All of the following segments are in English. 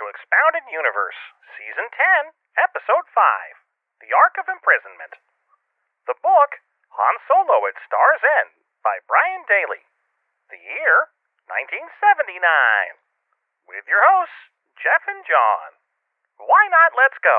to Expounded Universe, Season 10, Episode 5, The Ark of Imprisonment. The book, Han Solo at Star's End, by Brian Daley. The year, 1979. With your hosts, Jeff and John. Why not let's go?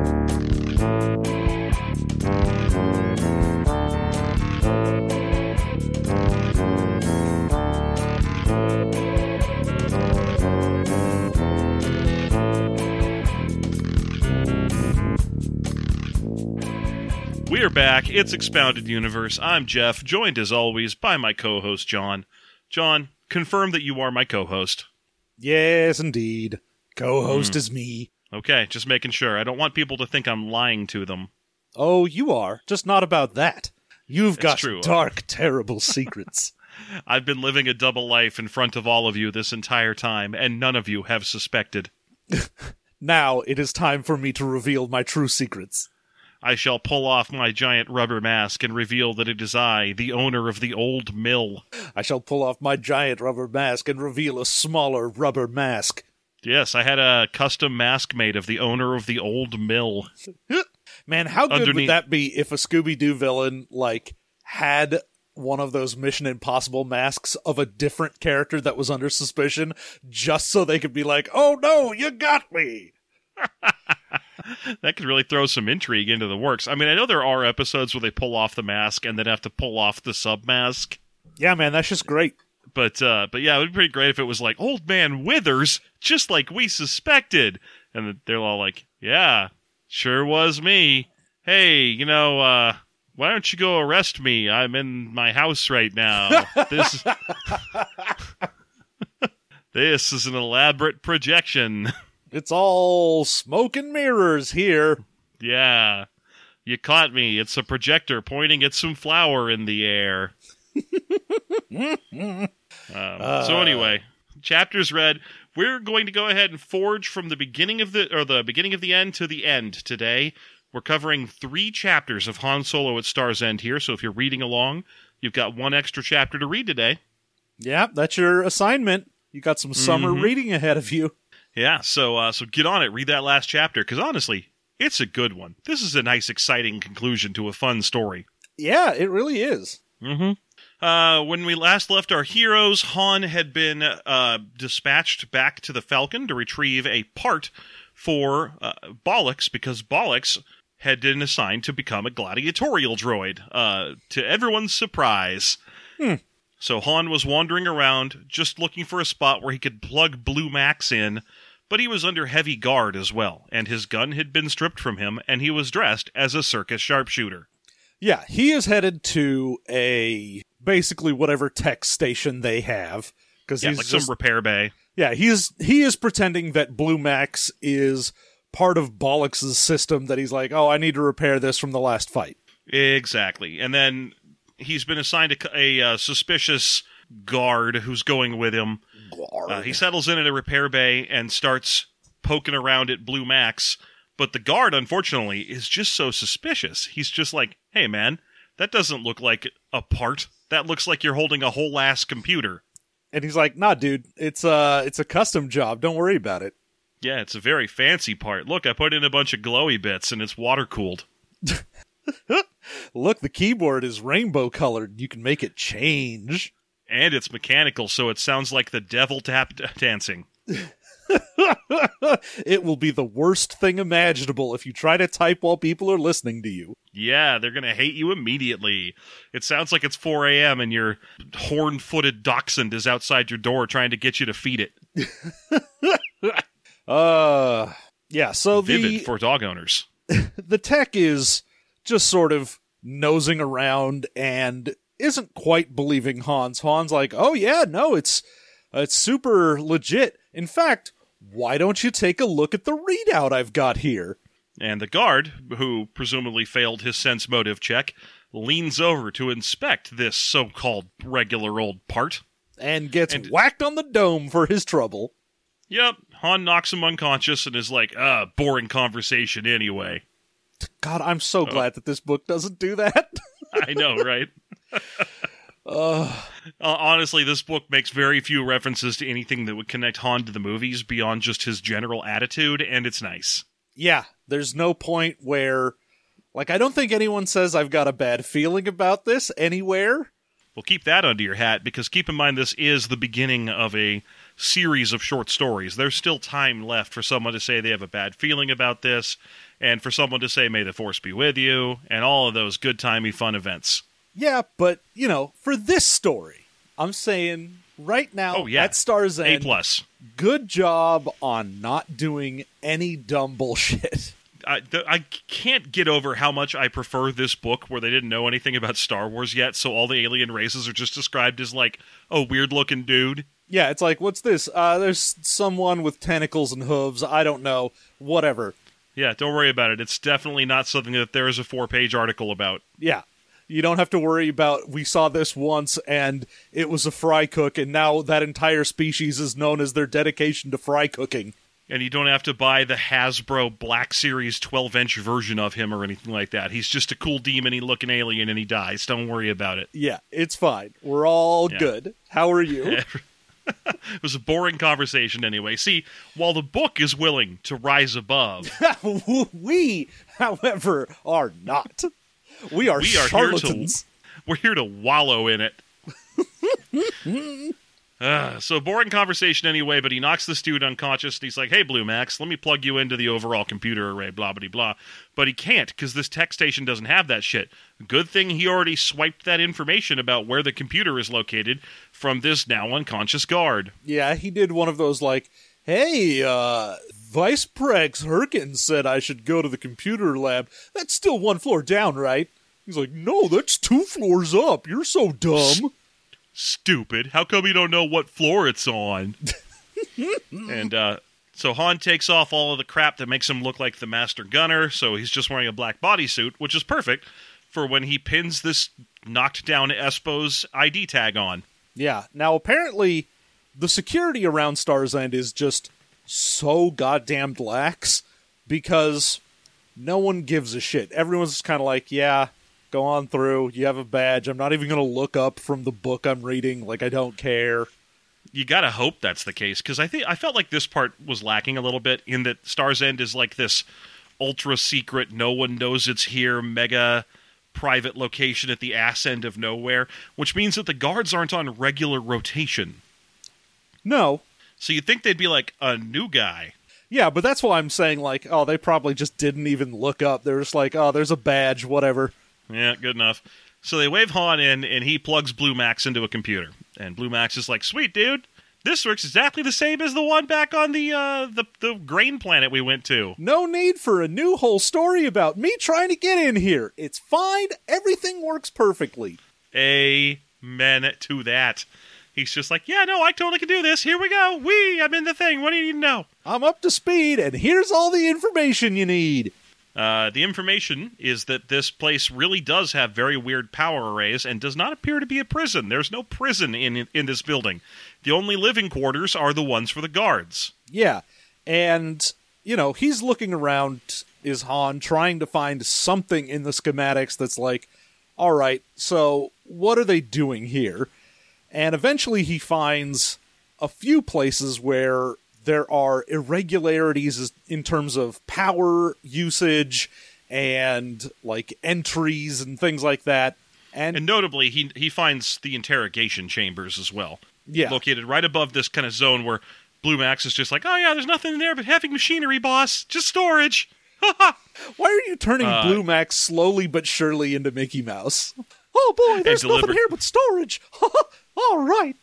We're back. It's Expounded Universe. I'm Jeff, joined as always by my co-host, John. John, confirm that you are my co-host. Yes, indeed. Co-host is me. Okay, just making sure. I don't want people to think I'm lying to them. Oh, you are. Just not about that. You've got true. dark, terrible secrets. I've been living a double life in front of all of you this entire time, and none of you have suspected. Now it is time for me to reveal my true secrets. I shall pull off my giant rubber mask and reveal that it is I, the owner of the old mill. I shall pull off my giant rubber mask and reveal a smaller rubber mask. Yes, I had a custom mask made of the owner of the old mill. Man, how good would Underneath- that be if a Scooby-Doo villain, had one of those Mission Impossible masks of a different character that was under suspicion, just so they could be like, oh no, you got me! That could really throw some intrigue into the works. I mean, I know there are episodes where they pull off the mask and then have to pull off the sub-mask. Yeah, man, that's just great. But yeah, it would be pretty great if it was like, Old Man Withers, just like we suspected. And they're all like, yeah, sure was me. Hey, why don't you go arrest me? I'm in my house right now. This is an elaborate projection. It's all smoke and mirrors here. Yeah, you caught me. It's a projector pointing at some flour in the air. So anyway, chapters read. We're going to go ahead and forge from the beginning of the end to the end today. We're covering 3 chapters of Han Solo at Star's End here. So if you're reading along, you've got 1 extra chapter to read today. Yeah, that's your assignment. You got some summer reading ahead of you. Yeah, so get on it. Read that last chapter, because honestly, it's a good one. This is a nice, exciting conclusion to a fun story. Yeah, it really is. When we last left our heroes, Han had been dispatched back to the Falcon to retrieve a part for Bollux, because Bollux had been assigned to become a gladiatorial droid, to everyone's surprise. So Han was wandering around, just looking for a spot where he could plug Blue Max in, but he was under heavy guard as well, and his gun had been stripped from him, and he was dressed as a circus sharpshooter. Yeah, he is headed to basically whatever tech station they have. Yeah, like some repair bay. Yeah, he is pretending that Blue Max is part of Bollux's system, that he's like, oh, I need to repair this from the last fight. Exactly. And then he's been assigned a suspicious guard who's going with him. He settles in at a repair bay and starts poking around at Blue Max, but the guard, unfortunately, is just so suspicious. He's just like, hey man, that doesn't look like a part. That looks like you're holding a whole ass computer. And he's like, nah, dude, it's a custom job. Don't worry about it. Yeah, it's a very fancy part. Look, I put in a bunch of glowy bits and it's water-cooled. Look, the keyboard is rainbow colored. You can make it change. And it's mechanical, so it sounds like the devil tap dancing. It will be the worst thing imaginable if you try to type while people are listening to you. Yeah, they're going to hate you immediately. It sounds like it's 4 a.m. and your horn-footed dachshund is outside your door trying to get you to feed it. Yeah, so Vivid for dog owners. The tech is just sort of nosing around and isn't quite believing Hans. Han's like, oh yeah, no, it's super legit. In fact, why don't you take a look at the readout I've got here? And the guard, who presumably failed his sense motive check, leans over to inspect this so-called regular old part. And gets whacked on the dome for his trouble. Yep, Han knocks him unconscious and is like, boring conversation anyway. God, I'm so glad that this book doesn't do that. I know, right? Honestly, this book makes very few references to anything that would connect Han to the movies beyond just his general attitude, and it's nice. Yeah, there's no point where, like, I don't think anyone says I've got a bad feeling about this anywhere. Well, keep that under your hat, because keep in mind this is the beginning of a series of short stories. There's still time left for someone to say they have a bad feeling about this, and for someone to say, may the Force be with you, and all of those good-timey fun events. Yeah, but, you know, for this story, I'm saying right now at Star's End, A+. good job on not doing any dumb bullshit. I can't get over how much I prefer this book where they didn't know anything about Star Wars yet, so all the alien races are just described as, like, a weird-looking dude. Yeah, it's like, what's this? There's someone with tentacles and hooves. I don't know. Whatever. Yeah, don't worry about it. It's definitely not something that there is a 4-page article about. Yeah. You don't have to worry about, we saw this once and it was a fry cook, and now that entire species is known as their dedication to fry cooking. And you don't have to buy the Hasbro Black Series 12-inch version of him or anything like that. He's just a cool demon-y looking alien and he dies. Don't worry about it. Yeah, it's fine. We're all good. How are you? It was a boring conversation anyway. See, while the book is willing to rise above... we, however, are not. We are charlatans. We're here to wallow in it. So boring conversation anyway, but he knocks this dude unconscious, and he's like, hey, Blue Max, let me plug you into the overall computer array, blah, blah, blah. But he can't, because this tech station doesn't have that shit. Good thing he already swiped that information about where the computer is located from this now unconscious guard. Yeah, he did one of those, like, hey, Vice Prex Herkins said I should go to the computer lab. That's still 1 floor down, right? He's like, no, that's 2 floors up. You're so dumb. Stupid. How come you don't know what floor it's on? And so Han takes off all of the crap that makes him look like the master gunner, so he's just wearing a black bodysuit, which is perfect for when he pins this knocked down Espo's ID tag on. Yeah. Now, apparently, the security around Star's End is just so goddamn lax because no one gives a shit. Everyone's just kind of like, yeah, go on through. You have a badge. I'm not even going to look up from the book I'm reading. Like, I don't care. You gotta hope that's the case, because I felt like this part was lacking a little bit in that Star's End is like this ultra-secret, no one knows it's here, mega private location at the ass end of nowhere, which means that the guards aren't on regular rotation. No. So you'd think they'd be like a new guy. Yeah, but that's why I'm saying, like, oh, they probably just didn't even look up. They're just like, oh, there's a badge, whatever. Yeah, good enough. So they wave Han in, and he plugs Blue Max into a computer. And Blue Max is like, sweet, dude. This works exactly the same as the one back on the grain planet we went to. No need for a new whole story about me trying to get in here. It's fine. Everything works perfectly. Amen to that. He's just like, yeah, no, I totally can do this. Here we go. I'm in the thing. What do you need to know? I'm up to speed, and here's all the information you need. The information is that this place really does have very weird power arrays and does not appear to be a prison. There's no prison in this building. The only living quarters are the ones for the guards. Yeah, and, you know, he's looking around, is Han, trying to find something in the schematics that's like, all right, so what are they doing here? And eventually he finds a few places where there are irregularities in terms of power usage and, like, entries and things like that. And notably, he finds the interrogation chambers as well. Yeah. Located right above this kind of zone where Blue Max is just like, oh yeah, there's nothing in there but heavy machinery, boss. Just storage. Why are you turning Blue Max slowly but surely into Mickey Mouse? Oh boy, there's nothing here but storage. All right.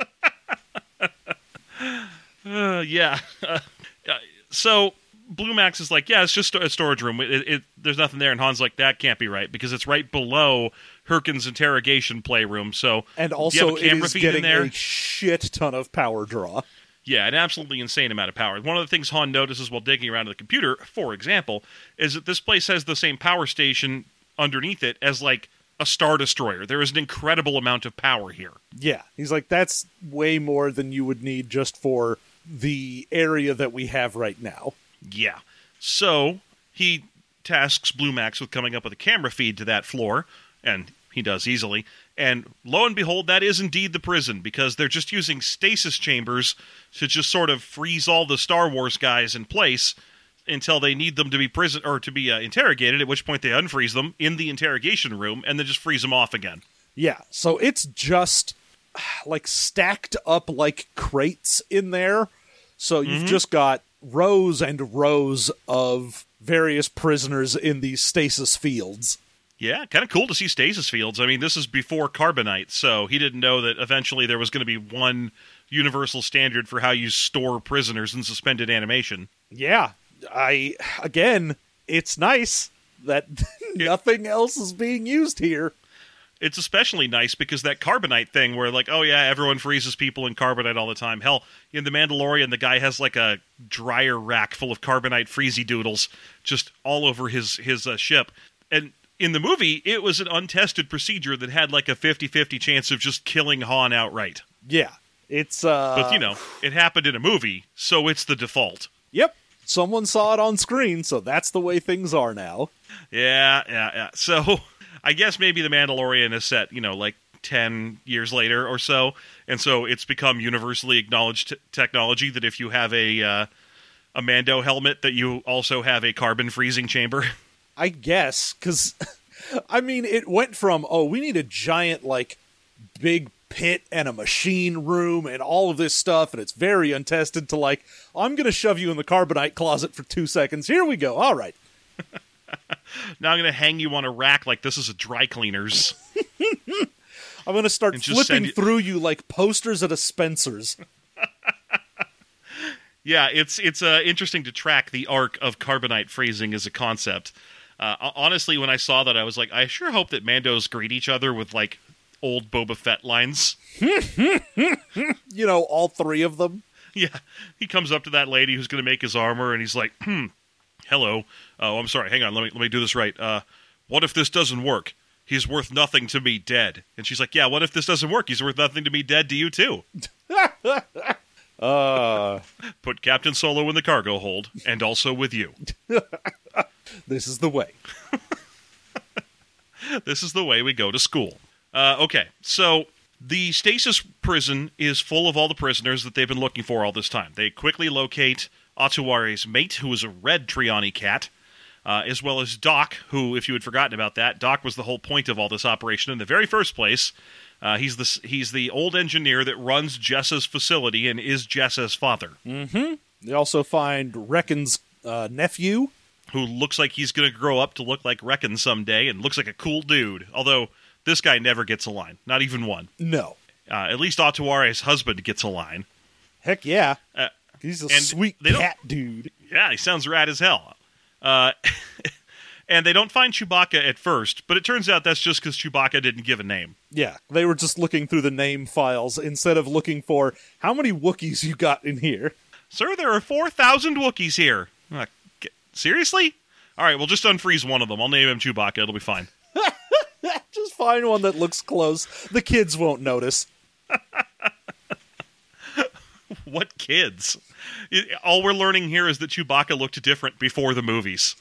Yeah. So Blue Max is like, yeah, it's just a storage room. There's nothing there. And Han's like, that can't be right because it's right below Herkin's interrogation playroom. So, and also, it is getting a shit ton of power draw. Yeah, an absolutely insane amount of power. One of the things Han notices while digging around the computer, for example, is that this place has the same power station underneath it as, like, a Star Destroyer. There is an incredible amount of power here. Yeah, he's like, that's way more than you would need just for the area that we have right now. Yeah. So, he tasks Blue Max with coming up with a camera feed to that floor, and he does easily, And lo and behold, that is indeed the prison, because they're just using stasis chambers to just sort of freeze all the Star Wars guys in place until they need them to be interrogated, at which point they unfreeze them in the interrogation room and then just freeze them off again. Yeah, so it's just like stacked up like crates in there. So you've just got rows and rows of various prisoners in these stasis fields. Yeah, kind of cool to see stasis fields. I mean, this is before Carbonite, so he didn't know that eventually there was going to be one universal standard for how you store prisoners in suspended animation. Yeah, it's nice that nothing else is being used here. It's especially nice because that Carbonite thing where, like, oh yeah, everyone freezes people in Carbonite all the time. Hell, in The Mandalorian, the guy has, like, a dryer rack full of Carbonite freezy doodles just all over his ship. And in the movie, it was an untested procedure that had, like, a 50-50 chance of just killing Han outright. Yeah, it's, But, it happened in a movie, so it's the default. Yep. Someone saw it on screen, so that's the way things are now. Yeah. So, I guess maybe The Mandalorian is set, like 10 years later or so, and so it's become universally acknowledged technology that if you have a Mando helmet, that you also have a carbon freezing chamber. I guess, because, I mean, it went from, we need a giant, like, big pit and a machine room and all of this stuff, and it's very untested, to like, I'm going to shove you in the Carbonite closet for 2 seconds. Here we go. All right. Now I'm going to hang you on a rack like this is a dry cleaner's. I'm going to start flipping through you like posters at a Spencer's. Yeah, it's interesting to track the arc of Carbonite freezing as a concept. Honestly, when I saw that, I was like, I sure hope that Mandos greet each other with, like, old Boba Fett lines. All three of them. Yeah, he comes up to that lady who's going to make his armor, and he's like, hello. Oh, I'm sorry, hang on, let me do this right. What if this doesn't work? He's worth nothing to me dead. And she's like, yeah, what if this doesn't work? He's worth nothing to me dead to you, too. Put Captain Solo in the cargo hold, and also with you. This is the way. This is the way we go to school. Okay, so the stasis prison is full of all the prisoners that they've been looking for all this time. They quickly locate Atuare's mate, who is a red Triani cat, as well as Doc, who, if you had forgotten about that, Doc was the whole point of all this operation in the very first place. He's the old engineer that runs Jessa's facility and is Jessa's father. Mm-hmm. They also find Reckon's nephew, who looks like he's going to grow up to look like Reckon someday and looks like a cool dude. Although, this guy never gets a line. Not even one. No. At least Atuare's husband gets a line. Heck yeah. He's a sweet cat dude. Yeah, he sounds rad as hell. And they don't find Chewbacca at first, but it turns out that's just because Chewbacca didn't give a name. Yeah, they were just looking through the name files instead of looking for, how many Wookiees you got in here? Sir, there are 4,000 Wookiees here. Seriously? All right, we'll just unfreeze one of them. I'll name him Chewbacca. It'll be fine. Just find one that looks close. The kids won't notice. What kids? All we're learning here is that Chewbacca looked different before the movies.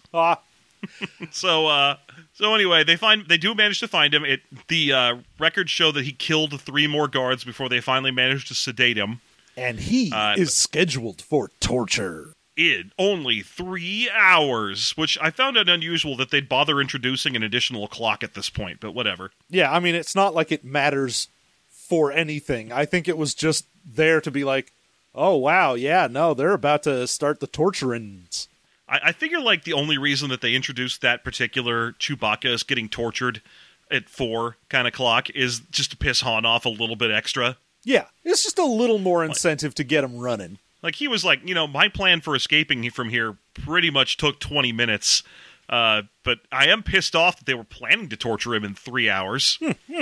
So anyway, they do manage to find him. The records show that he killed 3 more guards before they finally managed to sedate him. And he is scheduled for torture. In only 3 hours, which I found it unusual that they'd bother introducing an additional clock at this point, but whatever. Yeah, I mean, it's not like it matters for anything. I think it was just there to be like, oh, wow, yeah, no, they're about to start the torturings. I figure, like, the only reason that they introduced that particular Chewbacca as getting tortured at 4 kind of clock is just to piss Han off a little bit extra. Yeah, it's just a little more incentive to get him running. Like, he was like, my plan for escaping from here pretty much took 20 minutes, but I am pissed off that they were planning to torture him in 3 hours.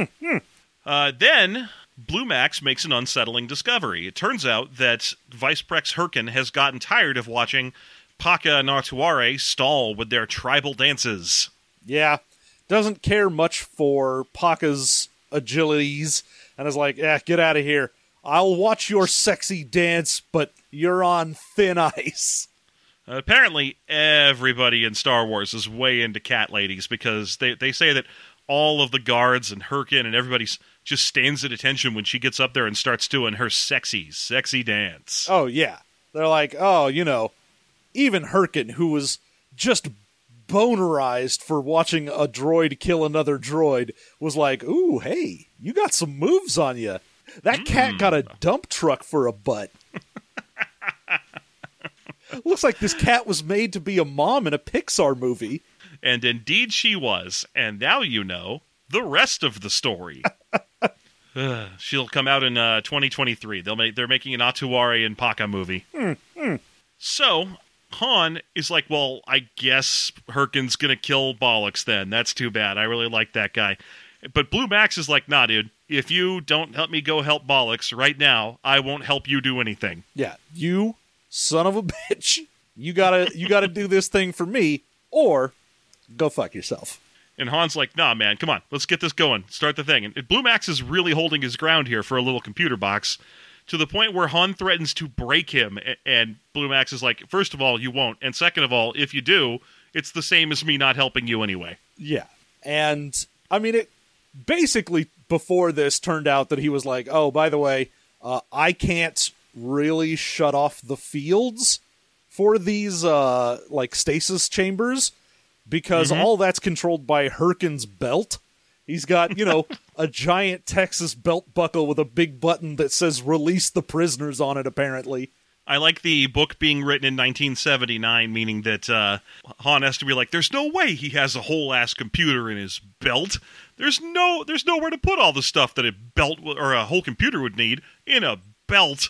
Then, Blue Max makes an unsettling discovery. It turns out that Vice Prex Herkin has gotten tired of watching Paka and Atuare stall with their tribal dances. Yeah, doesn't care much for Paka's agilities, and is like, get out of here. I'll watch your sexy dance, but you're on thin ice. Apparently, everybody in Star Wars is way into cat ladies, because they say that all of the guards and Herkin and everybody just stands at attention when she gets up there and starts doing her sexy dance. Oh, yeah. They're like, oh, even Herkin, who was just bonerized for watching a droid kill another droid, was like, ooh, hey, you got some moves on you. That cat got a dump truck for a butt. Looks like this cat was made to be a mom in a Pixar movie. And indeed she was. And now you know the rest of the story. She'll come out in 2023. They're making an Atuari and Paka movie. So Han is like, well, I guess Herkin's gonna kill Bollocks then. That's too bad. I really like that guy. But Blue Max is like, nah, dude. If you don't help me go help Bollocks right now, I won't help you do anything. Yeah, you son of a bitch. You gotta do this thing for me, or go fuck yourself. And Han's like, nah, man, come on. Let's get this going. Start the thing. And Blue Max is really holding his ground here for a little computer box, to the point where Han threatens to break him. And Blue Max is like, first of all, you won't. And second of all, if you do, it's the same as me not helping you anyway. Yeah. And, I mean, it basically, before this, turned out that he was like, oh, by the way, I can't really shut off the fields for these, stasis chambers, because all that's controlled by Herkin's belt. He's got, a giant Texas belt buckle with a big button that says release the prisoners on it, apparently. I like the book being written in 1979, meaning that Han has to be like, there's no way he has a whole-ass computer in his belt. There's nowhere to put all the stuff that a belt or a whole computer would need in a belt.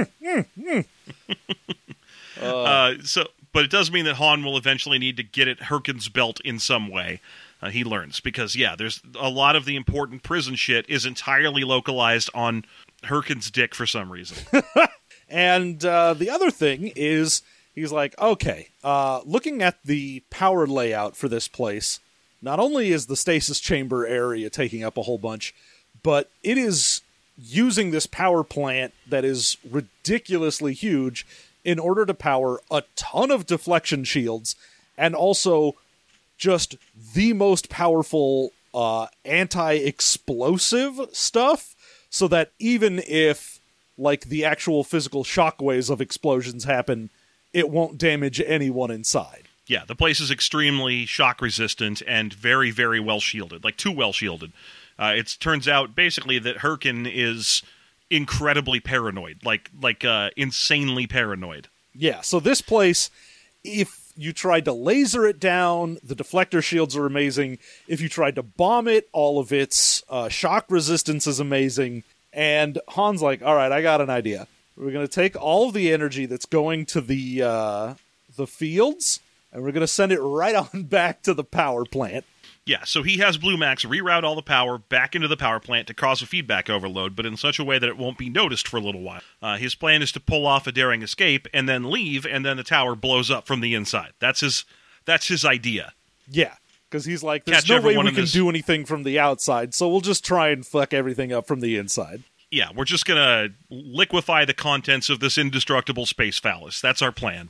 But it does mean that Han will eventually need to get at Herkin's belt in some way. He learns, because, there's a lot of the important prison shit is entirely localized on Herkin's dick for some reason. And the other thing is, he's like, okay, looking at the power layout for this place, not only is the stasis chamber area taking up a whole bunch, but it is using this power plant that is ridiculously huge in order to power a ton of deflection shields, and also just the most powerful anti-explosive stuff, so that even if the actual physical shockwaves of explosions happen, it won't damage anyone inside. Yeah, the place is extremely shock resistant and very, very well shielded, too well shielded. It turns out basically that Herkin is incredibly paranoid, insanely paranoid. Yeah, so this place, if you tried to laser it down, the deflector shields are amazing. If you tried to bomb it, all of its shock resistance is amazing. And Han's like, all right, I got an idea. We're going to take all of the energy that's going to the fields, and we're going to send it right on back to the power plant. Yeah, so he has Blue Max reroute all the power back into the power plant to cause a feedback overload, but in such a way that it won't be noticed for a little while. His plan is to pull off a daring escape and then leave, and then the tower blows up from the inside. That's his idea. Yeah, because he's like, there's no way we can do anything from the outside, so we'll just try and fuck everything up from the inside. Yeah, we're just going to liquefy the contents of this indestructible space phallus. That's our plan.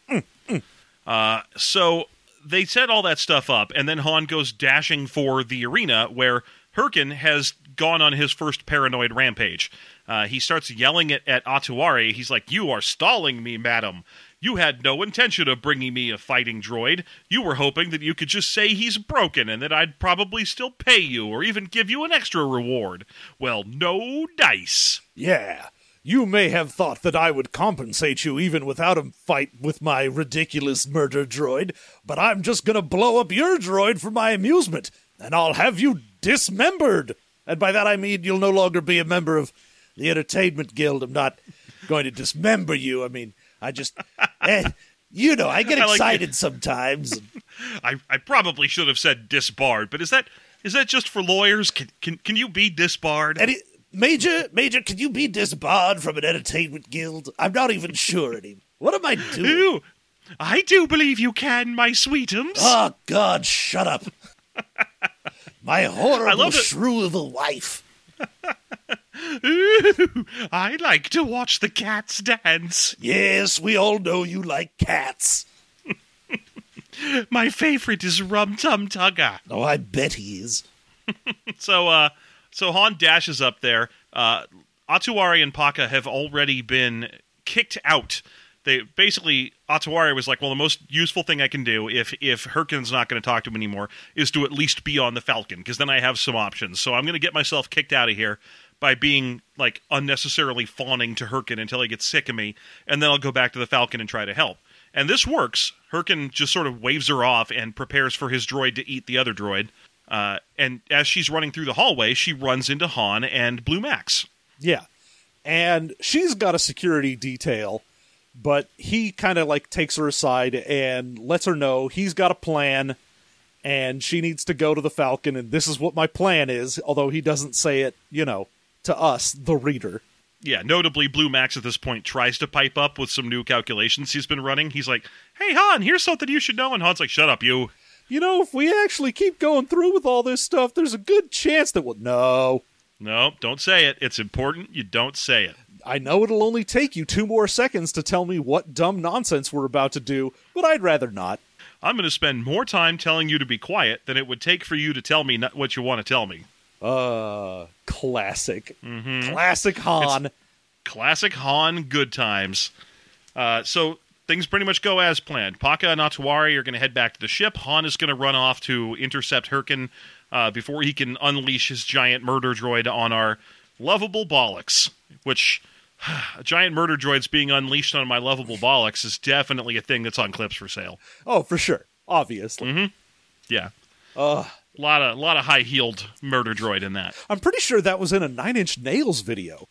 So they set all that stuff up, and then Han goes dashing for the arena where Herkin has gone on his first paranoid rampage. He starts yelling at Atuari. He's like, you are stalling me, madam. You had no intention of bringing me a fighting droid. You were hoping that you could just say he's broken and that I'd probably still pay you or even give you an extra reward. Well, no dice. Yeah. You may have thought that I would compensate you even without a fight with my ridiculous murder droid, but I'm just gonna blow up your droid for my amusement, and I'll have you dismembered. And by that I mean you'll no longer be a member of the Entertainment Guild. I'm not going to dismember you. I mean, I just, I get excited sometimes. I probably should have said disbarred, but is that just for lawyers? Can you be disbarred? Major, can you be disbarred from an Entertainment Guild? I'm not even sure anymore. What am I doing? Ooh, I do believe you can, my sweetums. Oh, God, shut up. My horrible shrew of a wife. Ooh, I like to watch the cats dance. Yes, we all know you like cats. My favorite is Rum Tum Tugger. Oh, I bet he is. So Han dashes up there. Atuari and Paka have already been kicked out. Atuari was like, well, the most useful thing I can do if Hirkin's not going to talk to him anymore is to at least be on the Falcon, because then I have some options. So I'm going to get myself kicked out of here by being like unnecessarily fawning to Hirkin until he gets sick of me, and then I'll go back to the Falcon and try to help. And this works. Hirkin just sort of waves her off and prepares for his droid to eat the other droid. And as she's running through the hallway, she runs into Han and Blue Max. Yeah. And she's got a security detail, but he kind of like takes her aside and lets her know he's got a plan and she needs to go to the Falcon and this is what my plan is, although he doesn't say it, to us, the reader. Yeah, notably, Blue Max at this point tries to pipe up with some new calculations he's been running. He's like, hey, Han, here's something you should know. And Han's like, shut up, you. If we actually keep going through with all this stuff, there's a good chance that we'll... No, don't say it. It's important you don't say it. I know it'll only take you 2 more seconds to tell me what dumb nonsense we're about to do, but I'd rather not. I'm going to spend more time telling you to be quiet than it would take for you to tell me what you want to tell me. Classic. Mm-hmm. Classic Han. It's classic Han, good times. So things pretty much go as planned. Paka and Atuari are going to head back to the ship. Han is going to run off to intercept Hirkin before he can unleash his giant murder droid on our lovable Bollocks, which... a giant murder droid's being unleashed on my lovable Bollocks is definitely a thing that's on clips for sale. Oh, for sure. Obviously. Mm-hmm. Yeah. A lot of high-heeled murder droid in that. I'm pretty sure that was in a 9 Inch Nails video.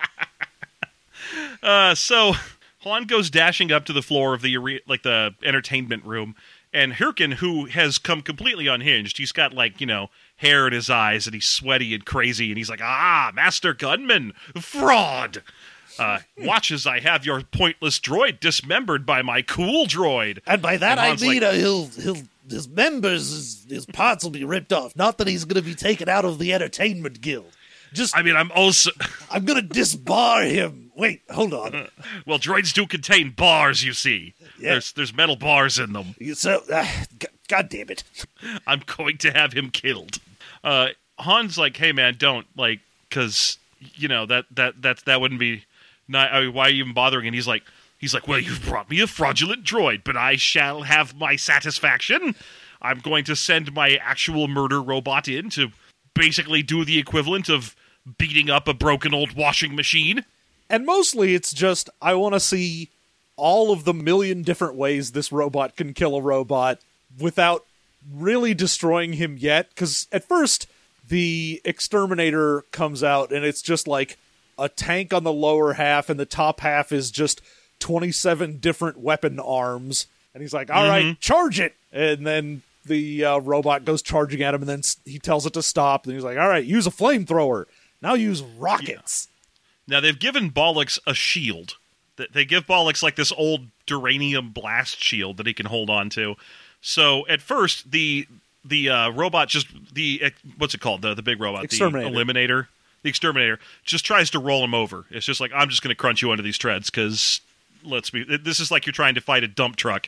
So Han goes dashing up to the floor of the entertainment room, and Hirkin, who has come completely unhinged, he's got hair in his eyes, and he's sweaty and crazy, and he's like, Master Gunman, fraud! Watch as I have your pointless droid dismembered by my cool droid. And by that I mean his members, his parts will be ripped off. Not that he's going to be taken out of the entertainment guild. I'm going to disbar him. Wait, hold on. Well, droids do contain bars, you see. Yeah. There's metal bars in them. God damn it. I'm going to have him killed. Han's like, hey man, don't, because, that wouldn't be... why are you even bothering? And he's like, well, you've brought me a fraudulent droid, but I shall have my satisfaction. I'm going to send my actual murder robot in to basically do the equivalent of beating up a broken old washing machine. And mostly it's just, I want to see all of the million different ways this robot can kill a robot without really destroying him yet. Because at first, the exterminator comes out and it's just like a tank on the lower half, and the top half is just 27 different weapon arms. And he's like, all right, charge it! And then the robot goes charging at him, and then he tells it to stop. And he's like, all right, use a flamethrower. Now use rockets. Yeah. Now, they've given Bollocks a shield. They give Bollocks this old Duranium blast shield that he can hold on to. So, at first, the robot just... what's it called? The big robot? Exterminator. The Eliminator. The Exterminator just tries to roll him over. It's just like, I'm just going to crunch you under these treads, because this is like you're trying to fight a dump truck.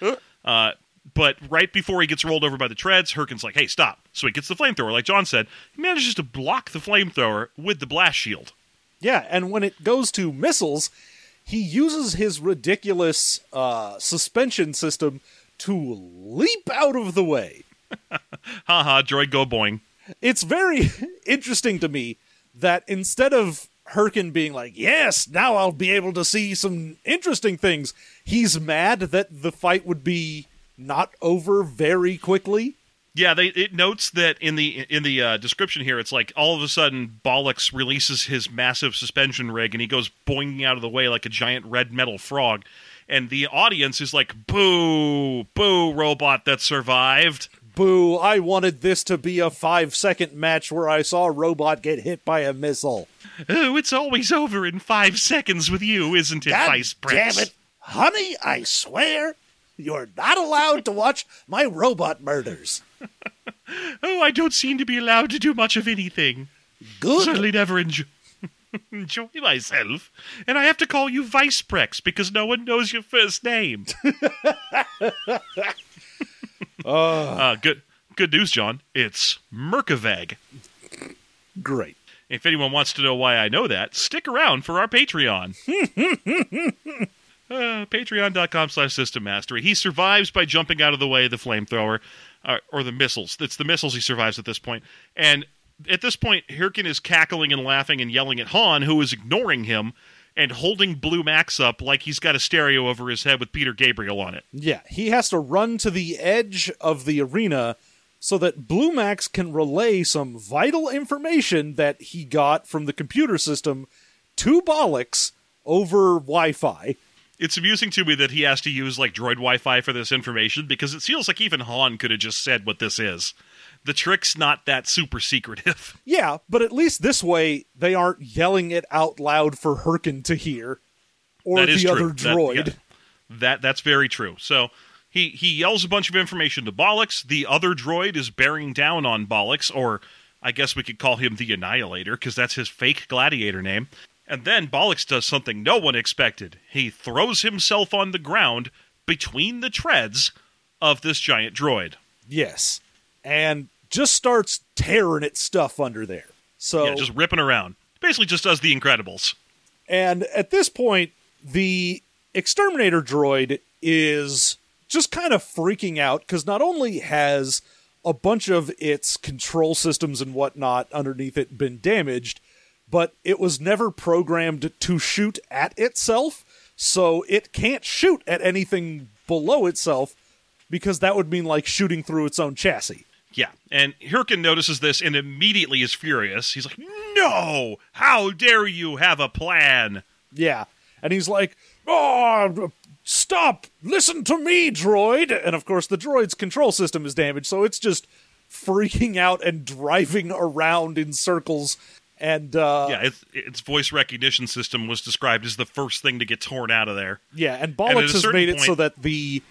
But right before he gets rolled over by the treads, Hirkin's like, hey, stop. So he gets the flamethrower. Like John said, he manages to block the flamethrower with the blast shield. Yeah, and when it goes to missiles, he uses his ridiculous suspension system to leap out of the way. Haha, droid go boing. It's very interesting to me that instead of Hirkin being like, yes, now I'll be able to see some interesting things, he's mad that the fight would be not over very quickly. Yeah, it notes that in the description here, it's like all of a sudden Bollocks releases his massive suspension rig and he goes boinging out of the way like a giant red metal frog. And the audience is like, boo, boo, robot that survived. Boo, I wanted this to be a 5-second match where I saw a robot get hit by a missile. Oh, it's always over in 5 seconds with you, isn't it, God Vice Prince? damn it. Honey, I swear, you're not allowed to watch my robot murders. Oh, I don't seem to be allowed to do much of anything. Good. Certainly never enjoy myself. And I have to call you Vice Prex because no one knows your first name. Good news, John. It's Merkavag. Great. If anyone wants to know why I know that, stick around for our Patreon. Patreon.com/System Mastery. He survives by jumping out of the way of the flamethrower, or the missiles. It's the missiles he survives at this point. And at this point, Hirkin is cackling and laughing and yelling at Han, who is ignoring him and holding Blue Max up like he's got a stereo over his head with Peter Gabriel on it. Yeah, he has to run to the edge of the arena so that Blue Max can relay some vital information that he got from the computer system to Bollocks over Wi-Fi. It's amusing to me that he has to use like droid Wi-Fi for this information, because it feels like even Han could have just said what this is. The trick's not that super secretive. Yeah, but at least this way they aren't yelling it out loud for Hirkin to hear, or That is the true. other droid. That's very true. So he yells a bunch of information to Bollocks. The other droid is bearing down on Bollocks, or I guess we could call him the Annihilator, because that's his fake gladiator name. And then Bollocks does something no one expected. He throws himself on the ground between the treads of this giant droid. Yes, and just starts tearing its stuff under there. So Yeah, just ripping around. Basically just does The Incredibles. And at this point, the exterminator droid is just kind of freaking out, because not only has a bunch of its control systems and whatnot underneath it been damaged, but it was never programmed to shoot at itself, so it can't shoot at anything below itself, because that would mean like shooting through its own chassis. Yeah, and Hirkin notices this and immediately is furious. He's like, "No! How dare you have a plan?" Yeah, and he's like, "Oh, stop! Listen to me, droid!" And of course, the droid's control system is damaged, so it's just freaking out and driving around in circles. And Yeah, its voice recognition system was described as the first thing to get torn out of there. yeah, and And Bollocks at a has certain made it so point- that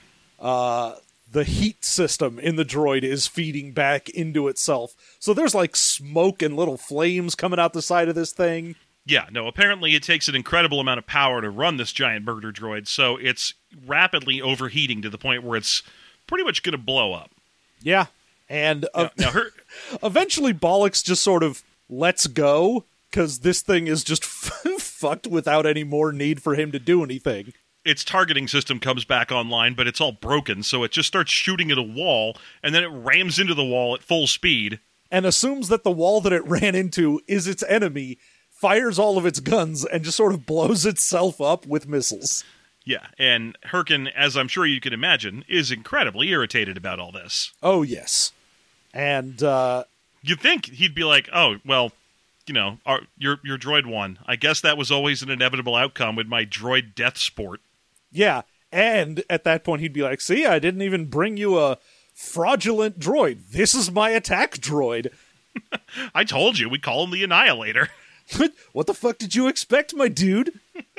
the heat system in the droid is feeding back into itself. So there's like smoke and little flames coming out the side of this thing. Yeah, no, apparently it takes an incredible amount of power to run this giant murder droid, so it's rapidly overheating to the point where it's pretty much going to blow up. Yeah, and Now, eventually Bollocks just sort of lets go, because this thing is just fucked without any more need for him to do anything. its targeting system comes back online, but it's all broken, so it just starts shooting at a wall, and then it rams into the wall at full speed. And assumes that the wall that it ran into is its enemy, fires all of its guns, and just sort of blows itself up with missiles. Yeah, and Hirkin, as I'm sure you can imagine, is incredibly irritated about all this. Oh, yes. And, You'd think he'd be like, oh, well, you know, your droid won. I guess that was always an inevitable outcome with my droid death sport. yeah, and at that point he'd be like, see, I didn't even bring you a fraudulent droid. This is my attack droid. I told you, we call him the Annihilator. What the fuck did you expect, my dude?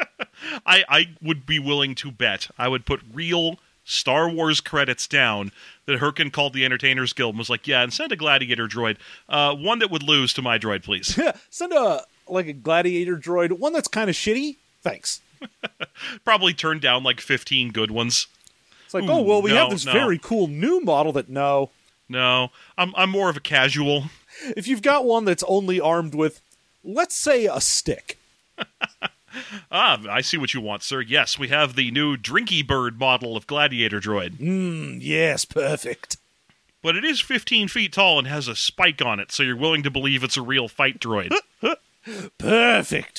I would be willing to bet. I would put real Star Wars credits down that Hirkin called the Entertainers Guild and was like, yeah, and send a gladiator droid. One that would lose to my droid, please. Send a gladiator droid, one that's kind of shitty. Thanks. Probably turned down like 15 good ones. It's like, Ooh, oh, well, we no, have this no. very cool new model that, no. No, I'm more of a casual. If you've got one that's only armed with, let's say, a stick. I see what you want, sir. Yes, we have the new Drinky Bird model of gladiator droid. Yes, perfect. But it is 15 feet tall and has a spike on it, so you're willing to believe it's a real fight droid. Perfect.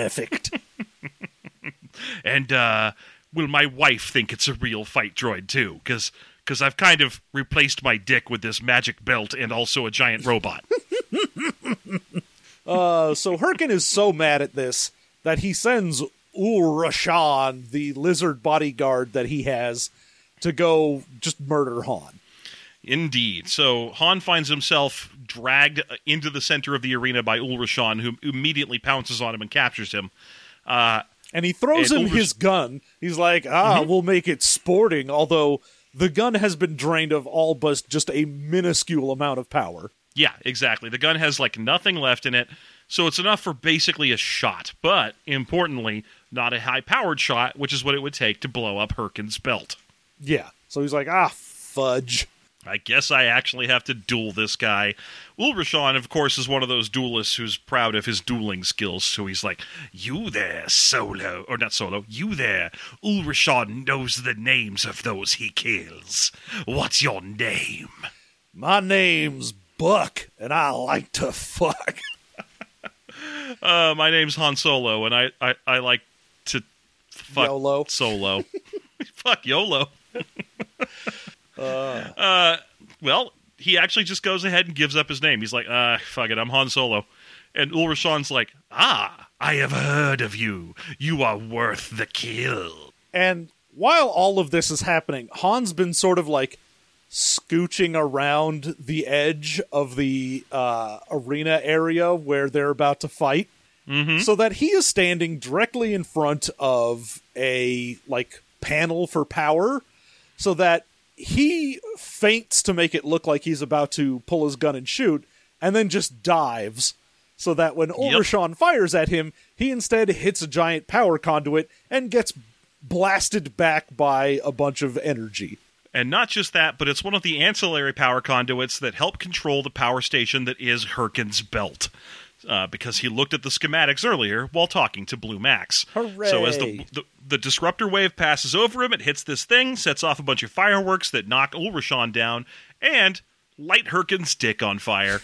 And, will my wife think it's a real fight droid, too? Because I've kind of replaced my dick with this magic belt and also a giant robot. So Hirkin is so mad at this that he sends Ul-Rashan, the lizard bodyguard that he has, to go just murder Han. Indeed. So Han finds himself dragged into the center of the arena by Ul-Rashan, who immediately pounces on him and captures him. And he throws And him his gun. He's like, we'll make it sporting, although the gun has been drained of all but just a minuscule amount of power. Yeah, exactly. The gun has like nothing left in it, so it's enough for basically a shot. But, importantly, not a high-powered shot, which is what it would take to blow up Hirkin's belt. Yeah. So he's like, fudge. I guess I actually have to duel this guy. Ulrashan, of course, is one of those duelists who's proud of his dueling skills, so he's like, you there, Solo. Or not Solo, you there. Ulrashan knows the names of those he kills. What's your name? My name's Buck, and I like to fuck. My name's Han Solo, and I like to fuck YOLO. Solo. Fuck YOLO. Well, he actually just goes ahead and gives up his name. He's like, fuck it, I'm Han Solo. And Ulrashan's like, I have heard of you. You are worth the kill. And while all of this is happening, Han's been sort of like scooching around the edge of the arena area where they're about to fight, so that he is standing directly in front of a like panel for power, so that he feints to make it look like he's about to pull his gun and shoot, and then just dives, so that when Ulrashan fires at him, he instead hits a giant power conduit and gets blasted back by a bunch of energy. And not just that, but it's one of the ancillary power conduits that help control the power station that is Hurkin's belt. Because he looked at the schematics earlier while talking to Blue Max. Hooray! So as the disruptor wave passes over him, it hits this thing, sets off a bunch of fireworks that knock Ulrashan down, and light Hurkin's dick on fire.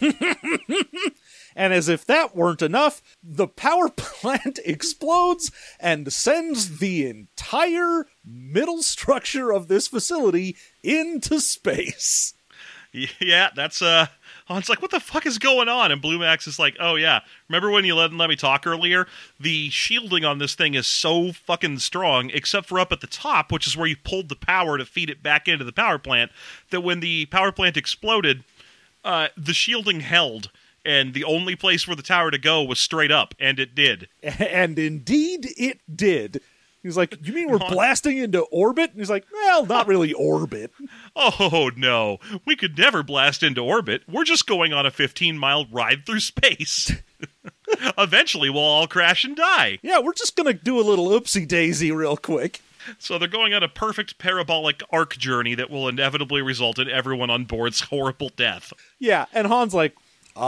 And as if that weren't enough, the power plant explodes and sends the entire middle structure of this facility into space. Yeah, that's, Han's like, what the fuck is going on? And Blue Max is like, oh yeah, remember when you let me talk earlier? The shielding on this thing is so fucking strong, except for up at the top, which is where you pulled the power to feed it back into the power plant, that when the power plant exploded, the shielding held. And the only place for the tower to go was straight up, and it did. And indeed it did. He's like, you mean we're blasting into orbit? And he's like, well, not really orbit. Oh, no. We could never blast into orbit. We're just going on a 15-mile ride through space. Eventually, we'll all crash and die. Yeah, we're just going to do a little oopsie-daisy real quick. So they're going on a perfect parabolic arc journey that will inevitably result in everyone on board's horrible death. Yeah, and Han's like,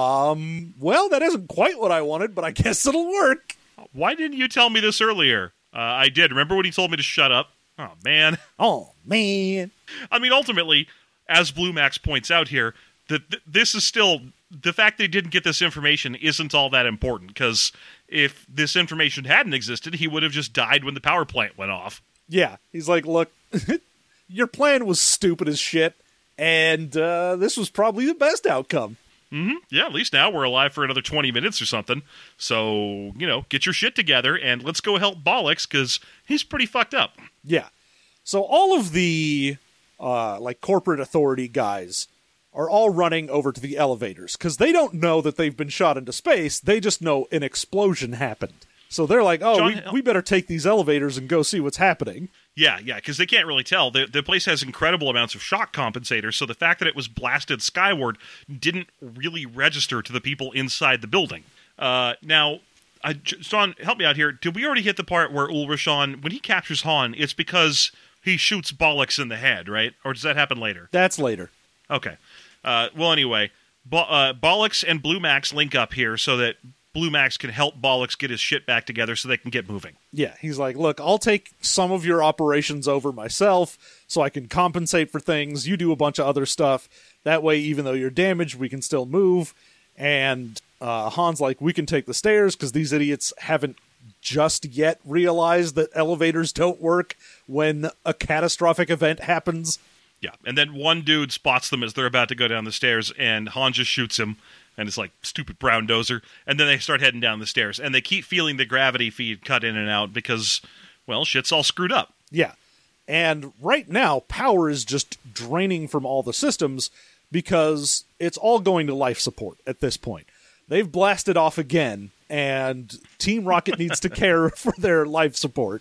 well, that isn't quite what I wanted, but I guess it'll work. Why didn't you tell me this earlier? I did. Remember when he told me to shut up? Oh, man. Oh, man. I mean, ultimately, as Blue Max points out here, this is still... The fact they didn't get this information isn't all that important, because if this information hadn't existed, he would have just died when the power plant went off. Yeah, he's like, look, your plan was stupid as shit, and this was probably the best outcome. Mm-hmm. Yeah, at least now we're alive for another 20 minutes or something. So, get your shit together and let's go help Bollocks, because he's pretty fucked up. Yeah. So all of the, corporate authority guys are all running over to the elevators, because they don't know that they've been shot into space. They just know an explosion happened. So they're like, we better take these elevators and go see what's happening. Yeah, because they can't really tell. The place has incredible amounts of shock compensators, so the fact that it was blasted skyward didn't really register to the people inside the building. Now, Sean, help me out here. Did we already hit the part where Ulrashan, when he captures Han, it's because he shoots Bollocks in the head, right? Or does that happen later? That's later. Okay. Well, anyway, Bollocks and Blue Max link up here so that Blue Max can help Bollocks get his shit back together so they can get moving. Yeah, he's like, look, I'll take some of your operations over myself so I can compensate for things. You do a bunch of other stuff. That way, even though you're damaged, we can still move. And Han's like, we can take the stairs because these idiots haven't just yet realized that elevators don't work when a catastrophic event happens. Yeah, and then one dude spots them as they're about to go down the stairs, and Han just shoots him. And it's like, stupid brown dozer. And then they start heading down the stairs. And they keep feeling the gravity feed cut in and out because, well, shit's all screwed up. Yeah. And right now, power is just draining from all the systems because it's all going to life support at this point. They've blasted off again, and Team Rocket needs to care for their life support.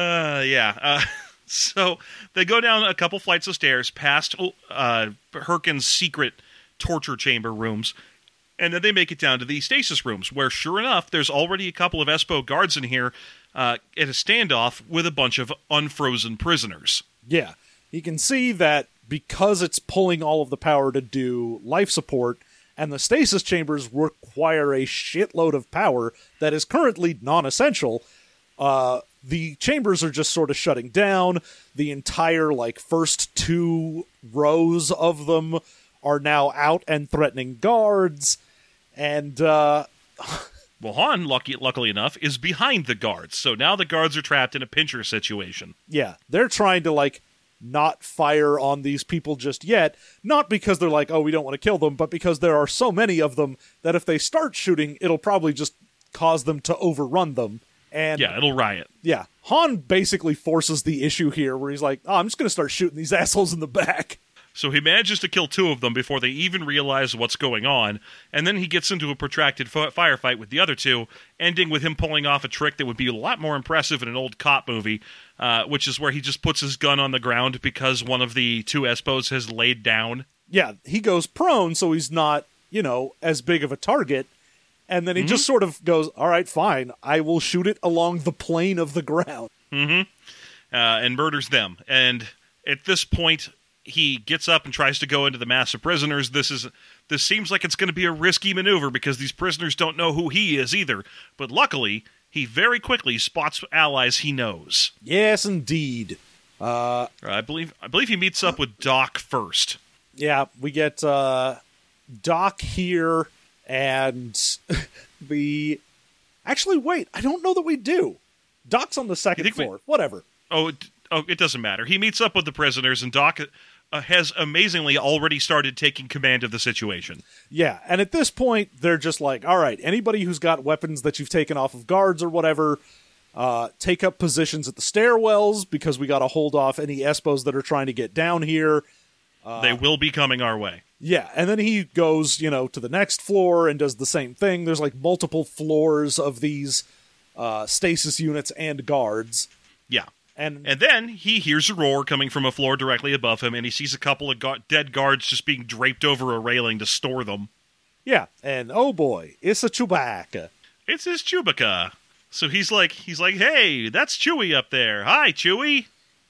So they go down a couple flights of stairs past Hurkin's secret torture chamber rooms. And then they make it down to the stasis rooms, where, sure enough, there's already a couple of Espo guards in here at a standoff with a bunch of unfrozen prisoners. Yeah. You can see that because it's pulling all of the power to do life support, and the stasis chambers require a shitload of power that is currently non-essential. The chambers are just sort of shutting down. The entire, first 2 rows of them are now out and threatening guards. And, Well, Han, luckily enough, is behind the guards, so now the guards are trapped in a pincher situation. yeah, they're trying to, not fire on these people just yet, not because they're like, oh, we don't want to kill them, but because there are so many of them that if they start shooting, it'll probably just cause them to overrun them. And Yeah, it'll riot. yeah, Han basically forces the issue here where he's like, oh, I'm just going to start shooting these assholes in the back. So he manages to kill 2 of them before they even realize what's going on, and then he gets into a protracted firefight with the other 2, ending with him pulling off a trick that would be a lot more impressive in an old cop movie, which is where he just puts his gun on the ground because one of the 2 Espos has laid down. Yeah, he goes prone, so he's not, as big of a target. And then he just sort of goes, all right, fine, I will shoot it along the plane of the ground. And murders them. And at this point, he gets up and tries to go into the mass of prisoners. This seems like it's going to be a risky maneuver because these prisoners don't know who he is either. But luckily, he very quickly spots allies he knows. Yes, indeed. I believe he meets up with Doc first. Yeah, we get Doc here, and Actually, wait, I don't know that we do. Doc's on the second floor. Whatever. Oh, it doesn't matter. He meets up with the prisoners, and Doc has amazingly already started taking command of the situation. Yeah, and at this point, they're just like, all right, anybody who's got weapons that you've taken off of guards or whatever, take up positions at the stairwells, because we got to hold off any Espos that are trying to get down here. They will be coming our way. Yeah, and then he goes, to the next floor and does the same thing. There's multiple floors of these stasis units and guards. Yeah. And then he hears a roar coming from a floor directly above him, and he sees a couple of dead guards just being draped over a railing to store them. Yeah, and oh boy, it's a Chewbacca. It's his Chewbacca. So he's like, hey, that's Chewie up there. Hi, Chewie.